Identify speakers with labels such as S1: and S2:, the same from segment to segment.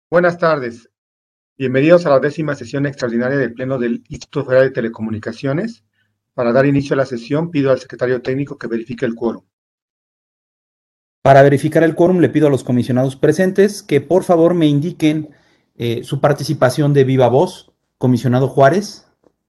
S1: Buenas tardes. Bienvenidos a la 10ª sesión extraordinaria del Pleno del Instituto Federal de Telecomunicaciones. Para dar inicio a la sesión, pido al secretario técnico que verifique el quórum.
S2: Para verificar el quórum, le pido a los comisionados presentes que por favor me indiquen su participación de viva voz. Comisionado Juárez.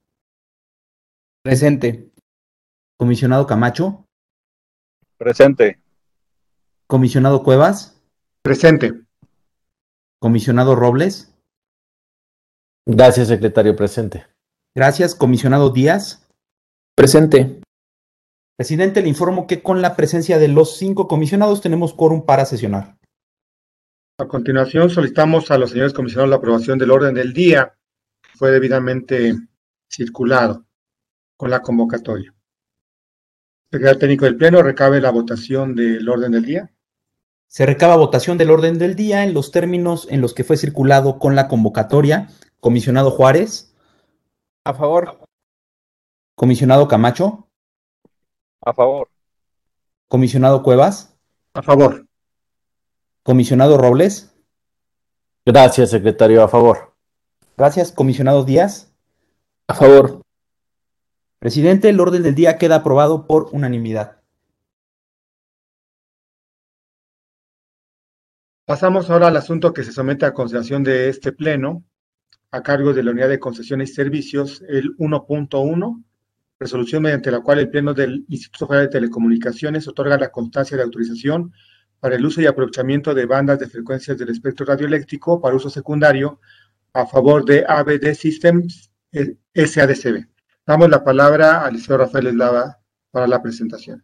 S3: Presente.
S2: Comisionado Camacho.
S4: Presente.
S2: Comisionado Cuevas.
S1: Presente.
S2: Comisionado Robles.
S5: Gracias, secretario. Presente.
S2: Gracias. Comisionado Díaz.
S3: Presente.
S2: Presidente, le informo que con la presencia de los 5 comisionados tenemos quórum para sesionar.
S1: A continuación, solicitamos a los señores comisionados la aprobación del orden del día, que fue debidamente circulado con la convocatoria. Secretario técnico del Pleno, recabe la votación del orden del día.
S2: Se recaba votación del orden del día en los términos en los que fue circulado con la convocatoria. Comisionado Juárez.
S3: A favor.
S2: Comisionado Camacho.
S4: A favor.
S2: Comisionado Cuevas.
S1: A favor.
S2: Comisionado Robles.
S5: Gracias, secretario. A favor.
S2: Gracias. Comisionado Díaz.
S3: A favor.
S2: Presidente, el orden del día queda aprobado por unanimidad.
S1: Pasamos ahora al asunto que se somete a consideración de este Pleno, a cargo de la Unidad de Concesiones y Servicios, el 1.1, resolución mediante la cual el Pleno del Instituto Federal de Telecomunicaciones otorga la constancia de autorización para el uso y aprovechamiento de bandas de frecuencias del espectro radioeléctrico para uso secundario a favor de ABD Systems SADCB. Damos la palabra al licenciado Rafael Eslava para la presentación.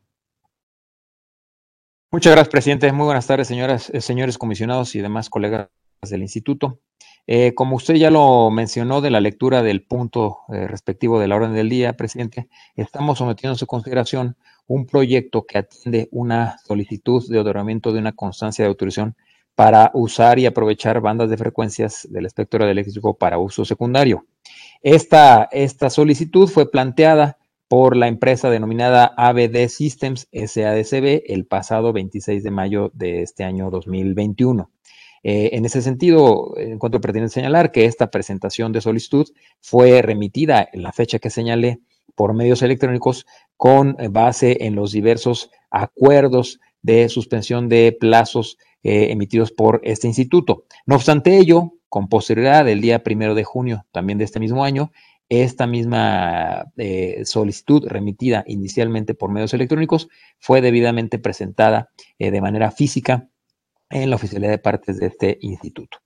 S6: Muchas gracias, presidente. Muy buenas tardes, señoras, señores comisionados y demás colegas del instituto. Como usted ya lo mencionó de la lectura del punto respectivo de la orden del día, presidente, estamos sometiendo a su consideración un proyecto que atiende una solicitud de otorgamiento de una constancia de autorización para usar y aprovechar bandas de frecuencias del espectro radioeléctrico para uso secundario. Esta solicitud fue planteada por la empresa denominada ABD Systems SADCB el pasado 26 de mayo de este año 2021. En ese sentido, encuentro pertinente señalar que esta presentación de solicitud fue remitida en la fecha que señalé por medios electrónicos con base en los diversos acuerdos de suspensión de plazos emitidos por este instituto. No obstante ello, con posterioridad el día 1 de junio también de este mismo año, esta misma solicitud remitida inicialmente por medios electrónicos fue debidamente presentada de manera física en la oficialidad de partes de este instituto.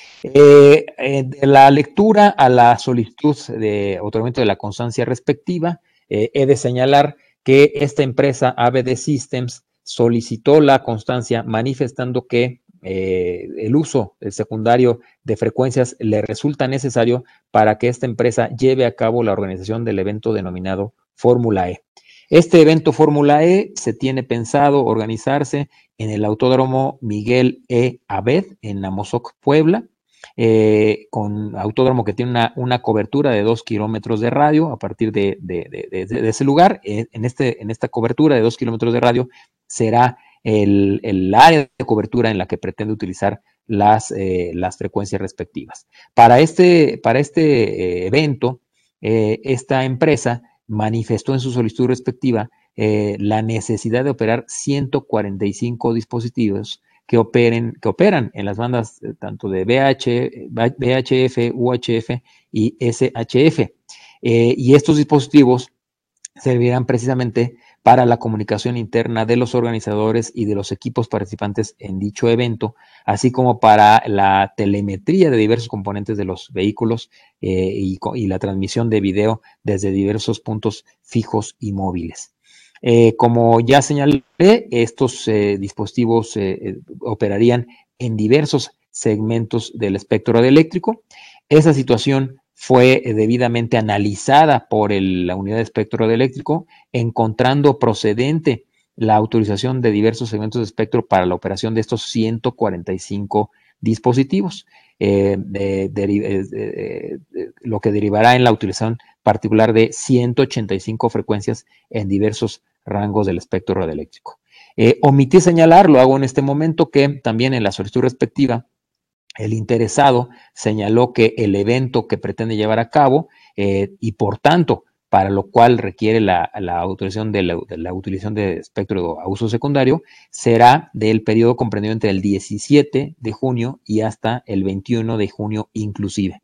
S6: De la lectura a la solicitud de otorgamiento de la constancia respectiva, he de señalar que esta empresa ABD Systems solicitó la constancia manifestando que el uso secundario de frecuencias le resulta necesario para que esta empresa lleve a cabo la organización del evento denominado Fórmula E. Este evento Fórmula E se tiene pensado organizarse en el Autódromo Miguel E. Abed, en Amozoc, Puebla, con autódromo que tiene una cobertura de 2 kilómetros de radio. A partir de ese lugar, en esta cobertura de 2 kilómetros de radio, será el área de cobertura en la que pretende utilizar las frecuencias respectivas. Para este evento, esta empresa manifestó en su solicitud respectiva la necesidad de operar 145 dispositivos que operan en las bandas tanto de VHF, UHF y SHF. Y estos dispositivos servirán precisamente para la comunicación interna de los organizadores y de los equipos participantes en dicho evento, así como para la telemetría de diversos componentes de los vehículos y la transmisión de video desde diversos puntos fijos y móviles. Como ya señalé, estos dispositivos operarían en diversos segmentos del espectro radioeléctrico. Esa situación fue debidamente analizada por la unidad de espectro radioeléctrico, encontrando procedente la autorización de diversos segmentos de espectro para la operación de estos 145 dispositivos, lo que derivará en la utilización particular de 185 frecuencias en diversos rangos del espectro radioeléctrico. Omití señalar, lo hago en este momento, que también en la solicitud respectiva el interesado señaló que el evento que pretende llevar a cabo y por tanto para lo cual requiere la autorización de la utilización de espectro a uso secundario, será del periodo comprendido entre el 17 de junio y hasta el 21 de junio inclusive,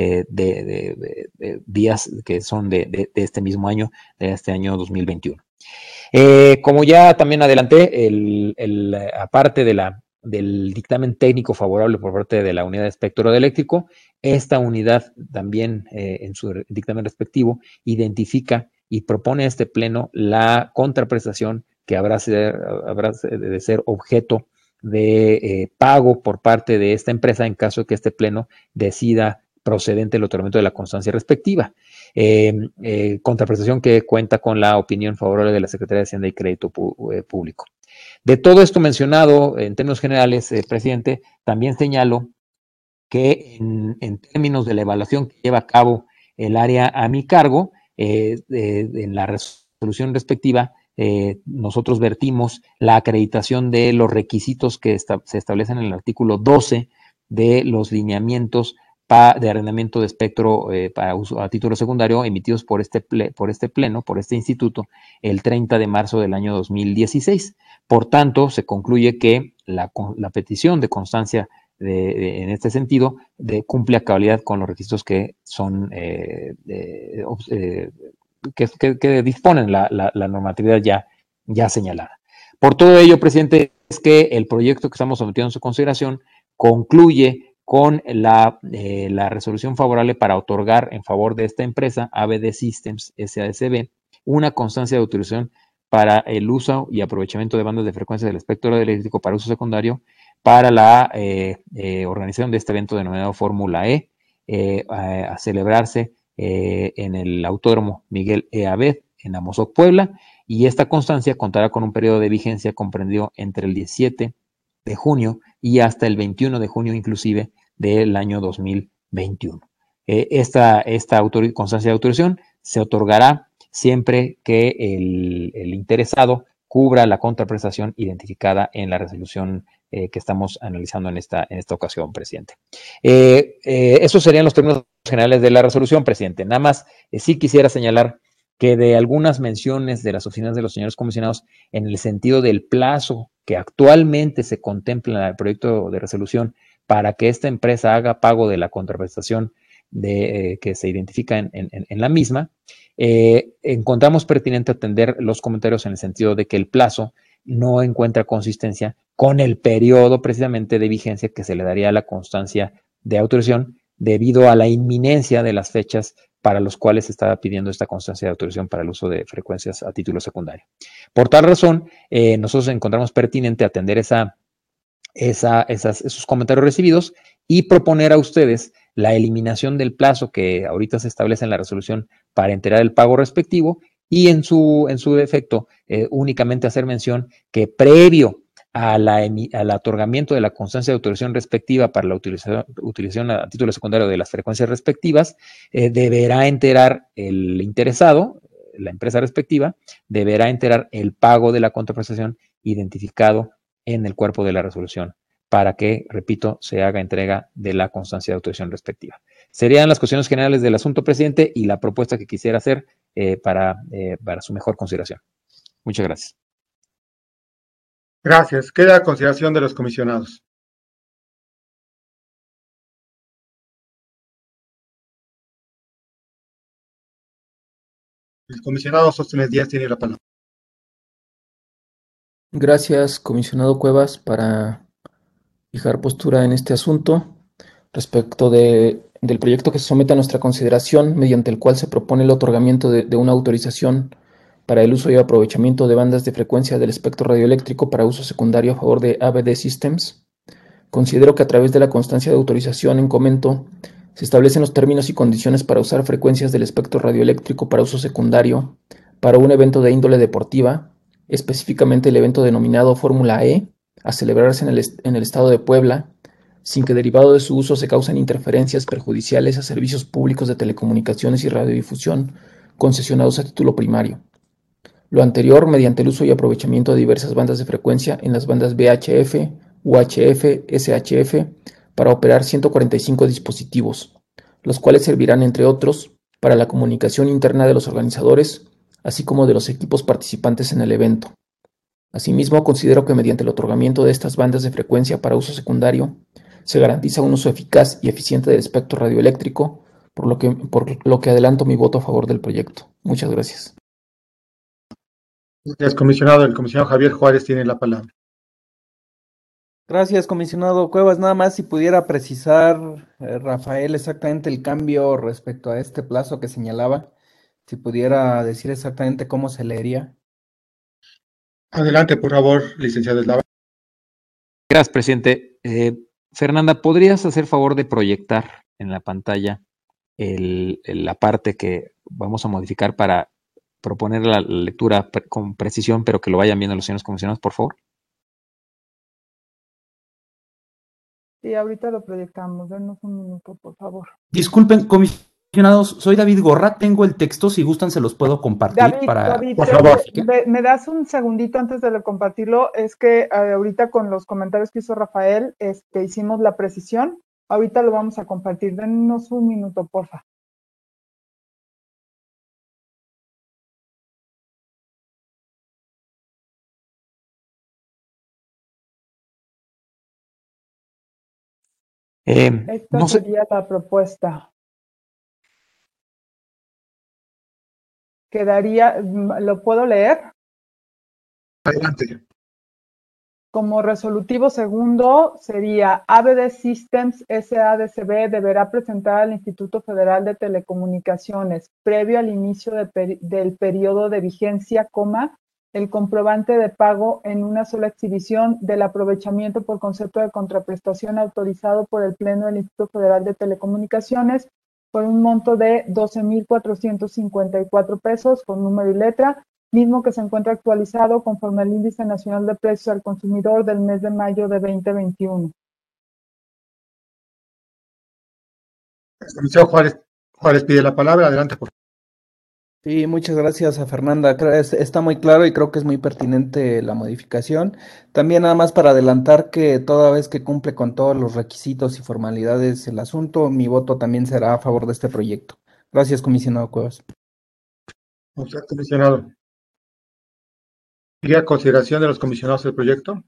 S6: de días que son de este mismo año, de este año 2021. Como ya también adelanté, aparte del dictamen técnico favorable por parte de la unidad de espectro eléctrico, esta unidad también en su dictamen respectivo identifica y propone a este pleno la contraprestación que habrá de ser objeto de pago por parte de esta empresa en caso de que este pleno decida procedente el otorgamiento de la constancia respectiva. Contraprestación que cuenta con la opinión favorable de la Secretaría de Hacienda y Crédito Público. De todo esto mencionado, en términos generales, presidente, también señalo que en términos de la evaluación que lleva a cabo el área a mi cargo, en la resolución respectiva, nosotros vertimos la acreditación de los requisitos que se establecen en el artículo 12 de los lineamientos de arrendamiento de espectro para uso a título secundario emitidos por este pleno, por este instituto, el 30 de marzo del año 2016. Por tanto, se concluye que la petición de constancia en este sentido cumple a cabalidad con los requisitos que son que disponen la normatividad ya señalada. Por todo ello, presidente, es que el proyecto que estamos sometiendo a su consideración concluye con la resolución favorable para otorgar en favor de esta empresa, ABD Systems SASB, una constancia de autorización para el uso y aprovechamiento de bandas de frecuencia del espectro eléctrico para uso secundario para la organización de este evento denominado Fórmula E, a celebrarse en el Autódromo Miguel E. Abed, en Amozoc, Puebla, y esta constancia contará con un periodo de vigencia comprendido entre el 17 de junio y hasta el 21 de junio inclusive del año 2021. Esta constancia de autorización se otorgará siempre que el interesado cubra la contraprestación identificada en la resolución que estamos analizando en esta ocasión, presidente. Esos serían los términos generales de la resolución, presidente. Nada más, sí quisiera señalar que de algunas menciones de las oficinas de los señores comisionados en el sentido del plazo que actualmente se contempla en el proyecto de resolución para que esta empresa haga pago de la contraprestación que se identifica en la misma, encontramos pertinente atender los comentarios en el sentido de que el plazo no encuentra consistencia con el periodo precisamente de vigencia que se le daría a la constancia de autorización debido a la inminencia de las fechas para los cuales se estaba pidiendo esta constancia de autorización para el uso de frecuencias a título secundario. Por tal razón, nosotros encontramos pertinente atender esos comentarios recibidos y proponer a ustedes la eliminación del plazo que ahorita se establece en la resolución para enterar el pago respectivo y en su defecto únicamente hacer mención que previo al otorgamiento de la constancia de autorización respectiva para la utilización a título secundario de las frecuencias respectivas, deberá enterar el interesado, la empresa respectiva, deberá enterar el pago de la contraprestación identificado en el cuerpo de la resolución para que, repito, se haga entrega de la constancia de autorización respectiva. Serían las cuestiones generales del asunto, presidente, y la propuesta que quisiera hacer para su mejor consideración. Muchas gracias.
S1: Gracias. Queda a consideración de los comisionados. El comisionado Sóstenes Díaz tiene la palabra.
S3: Gracias, comisionado Cuevas, para fijar postura en este asunto respecto del proyecto que se somete a nuestra consideración, mediante el cual se propone el otorgamiento de una autorización para el uso y aprovechamiento de bandas de frecuencia del espectro radioeléctrico para uso secundario a favor de ABD Systems. Considero que a través de la constancia de autorización en comento se establecen los términos y condiciones para usar frecuencias del espectro radioeléctrico para uso secundario para un evento de índole deportiva, específicamente el evento denominado Fórmula E, a celebrarse en el estado de Puebla, sin que derivado de su uso se causen interferencias perjudiciales a servicios públicos de telecomunicaciones y radiodifusión concesionados a título primario. Lo anterior mediante el uso y aprovechamiento de diversas bandas de frecuencia en las bandas VHF, UHF, SHF, para operar 145 dispositivos, los cuales servirán, entre otros, para la comunicación interna de los organizadores, así como de los equipos participantes en el evento. Asimismo, considero que mediante el otorgamiento de estas bandas de frecuencia para uso secundario, se garantiza un uso eficaz y eficiente del espectro radioeléctrico, por lo que adelanto mi voto a favor del proyecto. Muchas gracias.
S1: Gracias, comisionado. El comisionado Javier Juárez tiene la palabra.
S2: Gracias, comisionado Cuevas. Nada más si pudiera precisar, Rafael, exactamente el cambio respecto a este plazo que señalaba, si pudiera decir exactamente cómo se leería.
S1: Adelante, por favor, licenciado Eslava.
S6: Gracias, presidente. Fernanda, ¿podrías hacer favor de proyectar en la pantalla la parte que vamos a modificar para proponer la lectura con precisión, pero que lo vayan viendo los señores comisionados, por favor?
S7: Sí, ahorita lo proyectamos. Denos un minuto, por favor.
S2: Disculpen, comisionados, soy David Gorra, tengo el texto, si gustan se los puedo compartir
S7: David,
S1: por favor.
S7: me das un segundito antes de compartirlo. Es que ahorita con los comentarios que hizo Rafael, hicimos la precisión. Ahorita lo vamos a compartir. Denos un minuto, porfa. Esta
S6: No sé,
S7: sería la propuesta. Quedaría, ¿lo puedo leer?
S1: Adelante.
S7: Como resolutivo segundo sería ABD Systems SADCB deberá presentar al Instituto Federal de Telecomunicaciones, previo al inicio del periodo de vigencia, el comprobante de pago en una sola exhibición del aprovechamiento por concepto de contraprestación autorizado por el Pleno del Instituto Federal de Telecomunicaciones por un monto de 12,454 pesos con número y letra, mismo que se encuentra actualizado conforme al Índice Nacional de Precios al Consumidor del mes de mayo de 2021.
S1: El comisionado Juárez pide la palabra. Adelante, por favor.
S2: Sí, muchas gracias a Fernanda. Está muy claro y creo que es muy pertinente la modificación. También nada más para adelantar que toda vez que cumple con todos los requisitos y formalidades el asunto, mi voto también será a favor de este proyecto. Gracias, comisionado Cuevas.
S1: Usted, comisionado. ¿Iría a consideración de los comisionados del proyecto?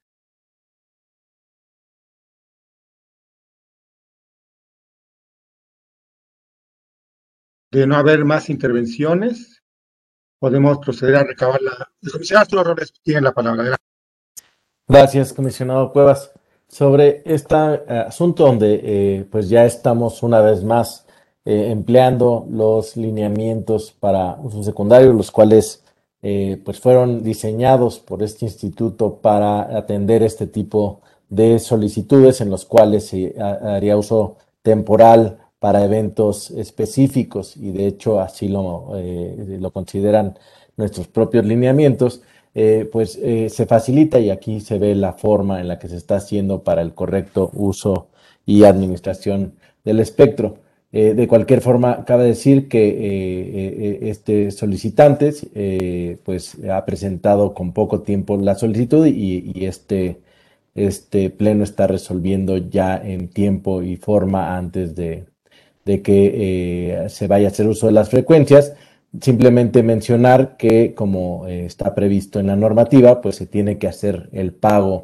S1: De no haber más intervenciones, podemos proceder a recabar la... El comisionado Arturo Robles tiene la palabra. Adelante.
S5: Gracias, comisionado Cuevas. Sobre este asunto donde pues ya estamos una vez más empleando los lineamientos para uso secundario, los cuales pues fueron diseñados por este instituto para atender este tipo de solicitudes en los cuales se haría uso temporal para eventos específicos y de hecho así lo consideran nuestros propios lineamientos. Se facilita y aquí se ve la forma en la que se está haciendo para el correcto uso y administración del espectro. De cualquier forma, cabe decir que este solicitante pues ha presentado con poco tiempo la solicitud y este pleno está resolviendo ya en tiempo y forma antes de que se vaya a hacer uso de las frecuencias. Simplemente mencionar que como está previsto en la normativa, pues se tiene que hacer el pago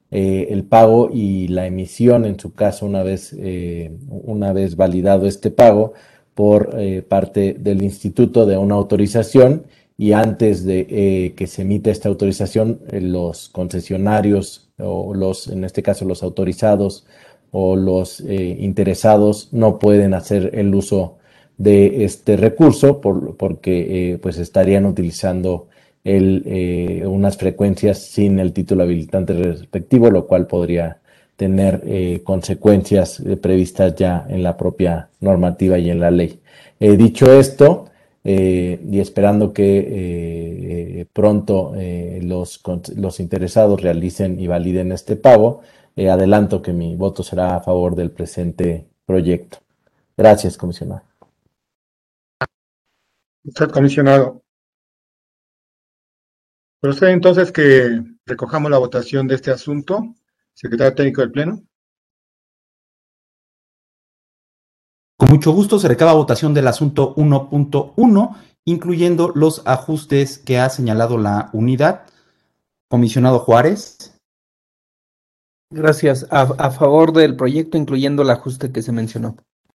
S5: y la emisión, en su caso, una vez validado este pago por parte del instituto de una autorización y antes de que se emita esta autorización, los concesionarios o en este caso los autorizados o los interesados no pueden hacer el uso de este recurso porque pues estarían utilizando unas frecuencias sin el título habilitante respectivo, lo cual podría tener consecuencias previstas ya en la propia normativa y en la ley. Dicho esto, y esperando que pronto los interesados realicen y validen este pago, adelanto que mi voto será a favor del presente proyecto. Gracias, comisionado.
S1: Usted, comisionado. Procede entonces que recojamos la votación de este asunto. Secretario técnico del Pleno.
S8: Con mucho gusto se recaba votación del asunto 1.1, incluyendo los ajustes que ha señalado la unidad. Comisionado Juárez.
S2: Gracias. A favor del proyecto, incluyendo el ajuste que se mencionó.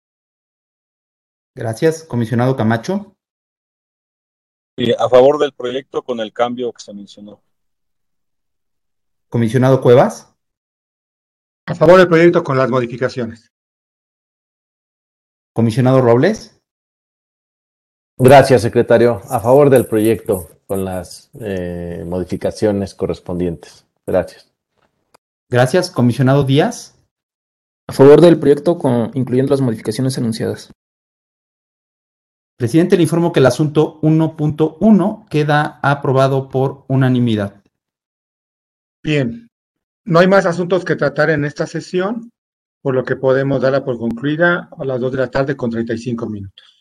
S8: Gracias. Comisionado Camacho.
S4: Y a favor del proyecto con el cambio que se mencionó.
S8: Comisionado Cuevas.
S1: A favor del proyecto con las modificaciones.
S8: Comisionado Robles.
S5: Gracias, secretario. A favor del proyecto con las modificaciones correspondientes. Gracias.
S8: Gracias. Comisionado Díaz.
S3: A favor del proyecto, incluyendo las modificaciones anunciadas.
S8: Presidente, le informo que el asunto 1.1 queda aprobado por unanimidad.
S1: Bien, no hay más asuntos que tratar en esta sesión, por lo que podemos darla por concluida a las 2 de la tarde con 35 minutos.